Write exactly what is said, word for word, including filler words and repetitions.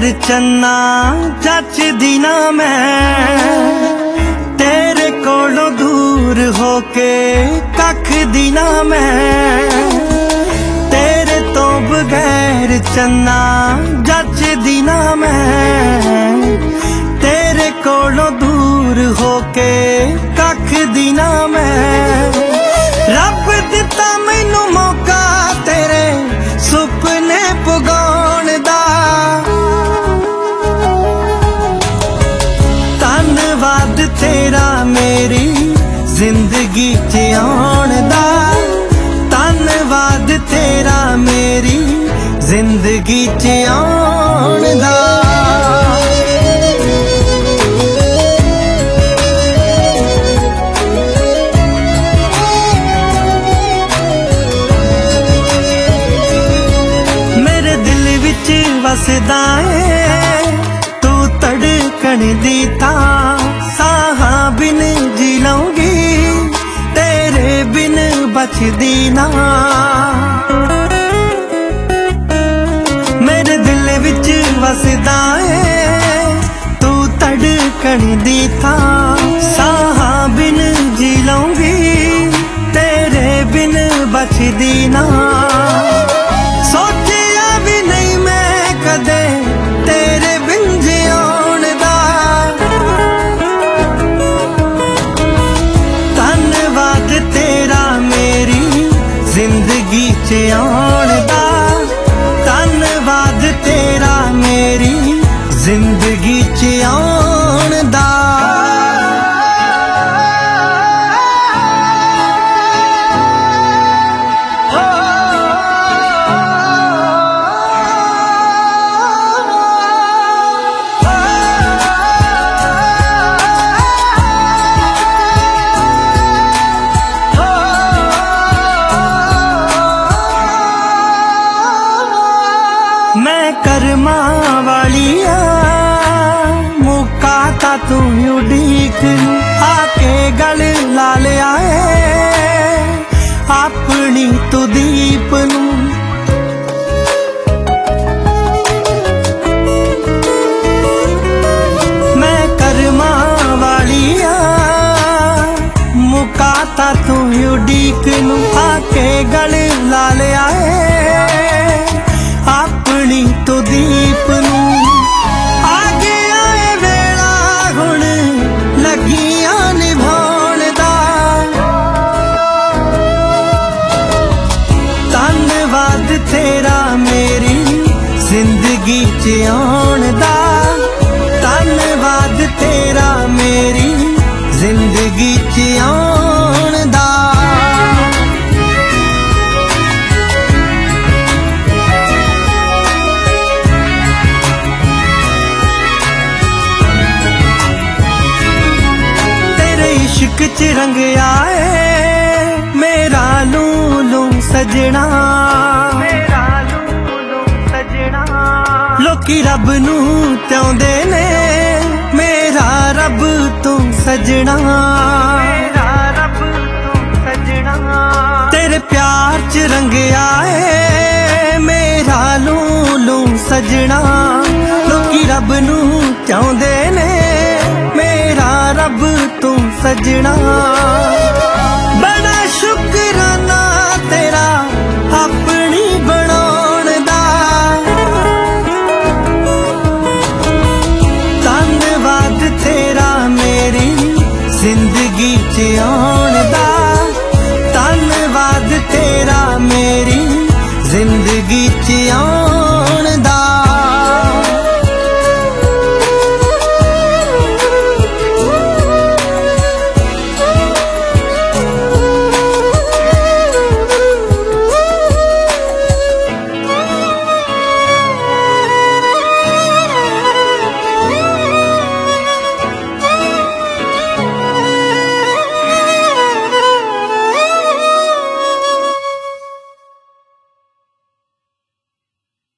चन्ना जचदी ना मैं, तेरे कोलों दूर होके कख दी ना मैं। तेरे तो बगैर चन्ना जचदी ना मैं, तेरे कोलों दूर होके कख दी ना मैं। रब दिता मैनू मौका तेरे सुपने पुगाउण दा, धन्नवाद तेरा मेरी जिंदगी च आउण दा, धन्नवाद तेरा मेरी जिंदगी च आउण दा। वसदा है तू धड़कन दी तां, साहां बिन जी लऊंगी तेरे बिन बचदी ना। मेरे दिल विच वसदा है तू धड़कन दी तां, साहां बिन जी लऊंगी तेरे बिन बचदी ना। तेरे बिन जिउण दा, धन्नवाद तेरा मेरी जिंदगी च आउण दा, धन्नवाद तेरा मेरी जिंदगी च आउण दा। मैं कर्मा वालिया मुका ता तू उड़ीक, आके गल ला लिया है अपनी तू दीप नू। मैं कर्मा वालिया मुका ता तू उड़ीक नू, आके गल ला लिया है अपनी तो दीप नू। आगे आए वेला हुण लगियां निभाउण दा, धन्नवाद तेरा मेरी जिंदगी च आउण दा, धन्नवाद तेरा मेरी जिंदगी च आउण दा। इश्क च रंग आए मेरा लूलू सजना, मेरा लूलू सजना। लोकी रब नू त्याउंदे ने मेरा रब तू सजना, मेरा रब तू सजना। तेरे प्यार च रंग आए मेरा लूलू सजना, लोकी रब नू त्याउंदे ने मेरा रब तू सजना।